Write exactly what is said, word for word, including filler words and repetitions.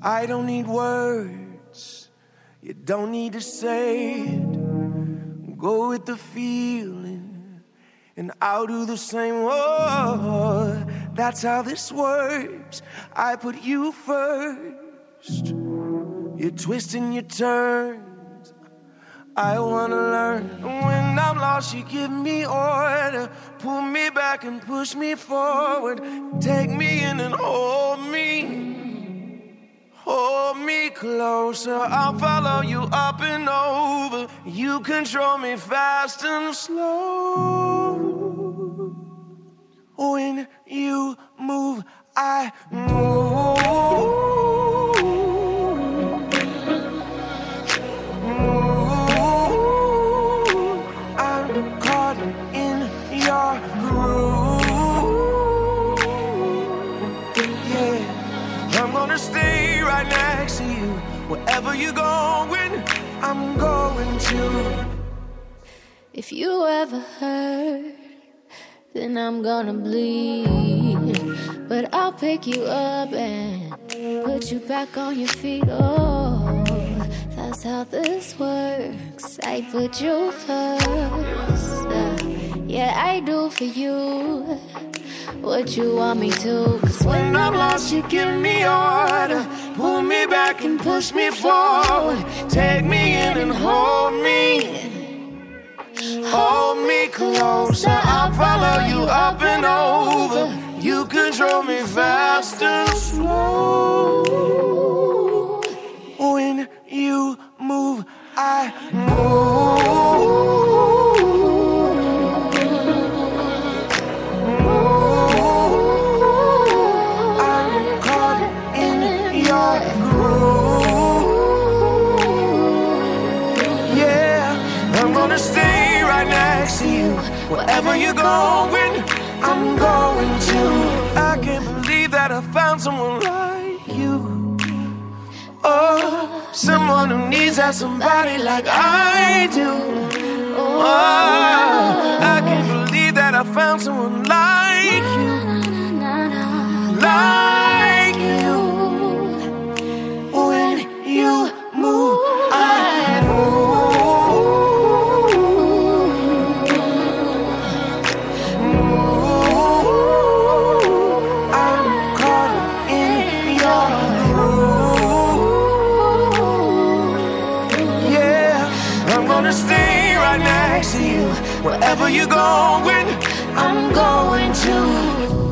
I don't need words, you don't need to say it. Go with the feeling, and I'll do the same. Oh, that's how this works. I put you first. You're twisting your turns. I wanna learn. When I'm lost, you give me order. Pull me back and push me forward. Take me in and hold me. Hold me closer, I'll follow you up and over. You control me fast and slow. When you move, I move. Move. I'm caught in your groove. Yeah, I'm gonna stay right next to you. Wherever you're going, I'm going to. If you ever hurt, then I'm gonna bleed. But I'll pick you up and put you back on your feet. Oh, that's how this works. I put you first. uh, Yeah, I do for you what you want me to. Cause when I'm lost, you give me order. Pull me back and push me forward. Take me in and hold me. Hold me closer, I'll follow you up and over. You control me fast and slow. When you move, I move. Wherever you're going, I'm going to. I can't believe that I found someone like you. Oh, someone who needs that somebody like I do. Oh, I can't believe that I found someone like you. Like you. When you move, I move. Wherever you're going, I'm going to.